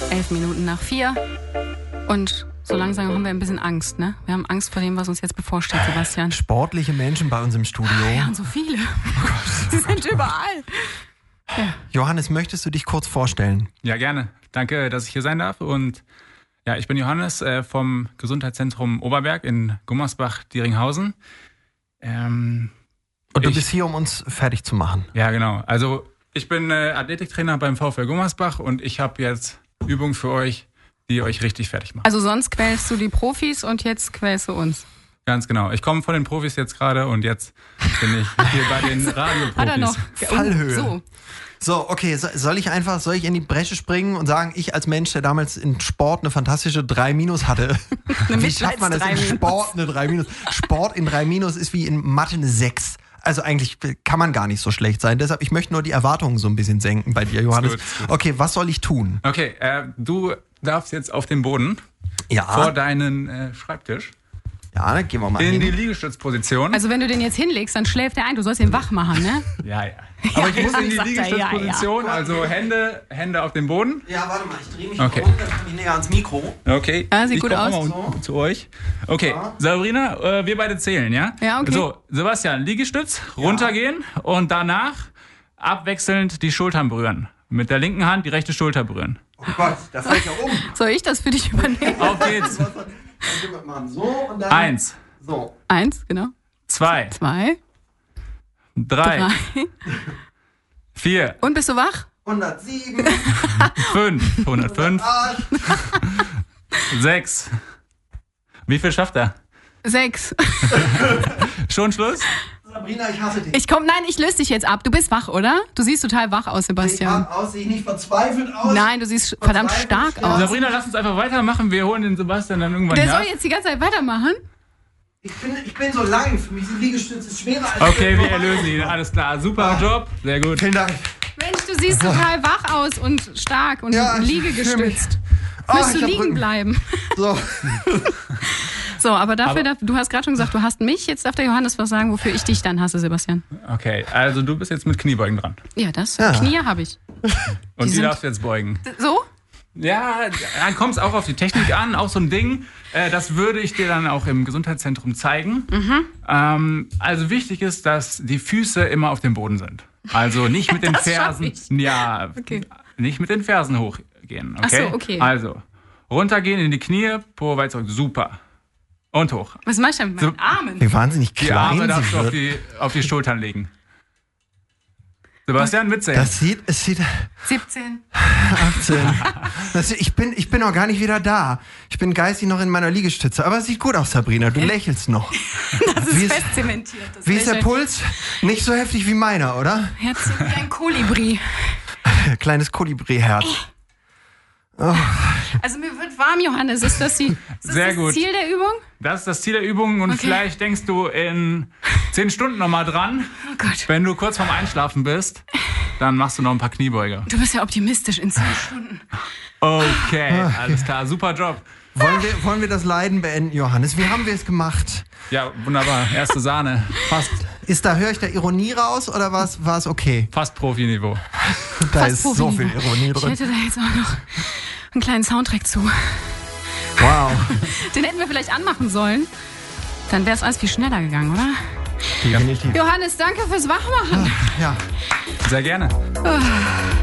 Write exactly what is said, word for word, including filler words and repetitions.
Elf Minuten nach vier. Und so langsam haben wir ein bisschen Angst, ne? Wir haben Angst vor dem, was uns jetzt bevorsteht, Sebastian. Sportliche Menschen bei uns im Studio. Ja, und so viele. Oh Gott. Sie sind überall. Ja. Johannes, möchtest du dich kurz vorstellen? Ja, gerne. Danke, dass ich hier sein darf. Und ja, ich bin Johannes äh, vom Gesundheitszentrum Oberberg in Gummersbach-Dieringhausen. Ähm, und du ich, bist hier, um uns fertig zu machen. Ja, genau. Also ich bin äh, Athletiktrainer beim VfL Gummersbach und ich habe jetzt Übungen für euch, die euch richtig fertig machen. Also sonst quälst du die Profis und jetzt quälst du uns. Ganz genau. Ich komme von den Profis jetzt gerade und jetzt bin ich hier bei den Radioprofis. Hat er noch? Fallhöhe. So. So, okay, soll ich einfach, soll ich in die Bresche springen und sagen, ich als Mensch, der damals in Sport eine fantastische drei Minus hatte. Wie schafft man das in Sport eine drei Minus? Sport in drei Minus ist wie in Mathe eine sechs. Also eigentlich kann man gar nicht so schlecht sein. Deshalb, ich möchte nur die Erwartungen so ein bisschen senken bei dir, Johannes. Gut, gut. Okay, was soll ich tun? Okay, äh, du darfst jetzt auf den Boden ja. vor deinen äh, Schreibtisch. Ja, dann gehen wir mal in hin. die Liegestützposition. Also wenn du den jetzt hinlegst, dann schläft er ein. Du sollst ihn wach machen, ne? Ja, ja. Aber ich muss in die sagt er, Liegestützposition, ja, ja. also Hände, Hände auf den Boden. Ja, warte mal, ich drehe mich okay. runter, dann komme ich näher ans Mikro. Okay. Ja, sieht ich gut aus. Mal so. Zu euch. Okay, ja. Sabrina, äh, wir beide zählen, ja? Ja, okay. So, Sebastian, Liegestütz, runtergehen ja. und danach abwechselnd die Schultern berühren. Mit der linken Hand die rechte Schulter berühren. Oh Gott, da fällt ja um. Soll ich das für dich übernehmen? Auf geht's. So und dann Eins. So. Eins, genau. Zwei. Zwei. Drei. Drei. Vier. Und bist du wach? hundertsieben. Fünf. hundertfünf. Sechs. Wie viel schafft er? Sechs. Schon Schluss? Sabrina, ich hasse dich. Ich komm, nein, ich löse dich jetzt ab. Du bist wach, oder? Du siehst total wach aus, Sebastian. Ich aus, sehe ich nicht verzweifelt aus? Nein, du siehst verdammt stark stark. aus. Sabrina, lass uns einfach weitermachen. Wir holen den Sebastian dann irgendwann Der her. soll jetzt die ganze Zeit weitermachen? Ich bin, ich bin so lang. Für mich sind Liegestütze schwerer als... Okay, wir erlösen ihn. Alles klar. Super Job. Sehr gut. Vielen Dank. Mensch, du siehst total wach aus und stark und Ja, liegegestützt. Oh, Müsst du ich hab liegen Rücken. bleiben. So. So, aber dafür, Aber- darf, du hast gerade schon gesagt, du hast mich. Jetzt darf der Johannes was sagen, wofür ich dich dann hasse, Sebastian. Okay, also du bist jetzt mit Kniebeugen dran. Ja, das. Ja. Knie habe ich. Und die, sind- darfst du jetzt beugen. So? Ja, dann kommt es auch auf die Technik an. Auch so ein Ding, äh, das würde ich dir dann auch im Gesundheitszentrum zeigen. Mhm. Ähm, also wichtig ist, dass die Füße immer auf dem Boden sind. Also nicht mit den Das schaff Fersen. ich. Ja, Okay. nicht mit den Fersen hochgehen. Okay? Ach so, okay. Also runtergehen in die Knie, Po weit zurück. Super. Und hoch. Was mach ich denn mit meinen So. Armen? Wie wahnsinnig Die klein Arme sie darfst du auf wird. die, auf die Schultern legen. Sebastian, mitzählen. Das sieht, es sieht siebzehn. achtzehn. Das, ich bin, ich bin noch gar nicht wieder da. Ich bin geistig noch in meiner Liegestütze. Aber es sieht gut aus, Sabrina. Du lächelst noch. Das ist Wie ist- fest zementiert. Das Wie ist der Lächeln. Puls? Nicht so heftig wie meiner, oder? Herz wie ein Kolibri. Kleines Kolibri-Herz. Oh. Also mir wird warm, Johannes. Ist das, die, ist das Sehr das gut. Ziel der Übung? Das ist das Ziel der Übung und Okay. vielleicht denkst du in zehn Stunden nochmal dran. Oh Gott. Wenn du kurz vorm Einschlafen bist, dann machst du noch ein paar Kniebeuge. Du bist ja optimistisch in zehn Stunden. Okay, alles klar, super Job. Wollen wir, wollen wir das Leiden beenden, Johannes? Wie haben wir es gemacht? Ja, wunderbar, erste Sahne. Fast, Ist da, höre ich da Ironie raus oder war es okay? fast Profiniveau. Da Fast ist so viel Profiniveau. Ironie Ich drin. hätte da jetzt auch noch einen kleinen Soundtrack zu. Wow. Den hätten wir vielleicht anmachen sollen. Dann wäre es alles viel schneller gegangen, oder? Definitiv. Johannes, danke fürs Wachmachen. Ja. Sehr gerne. Oh.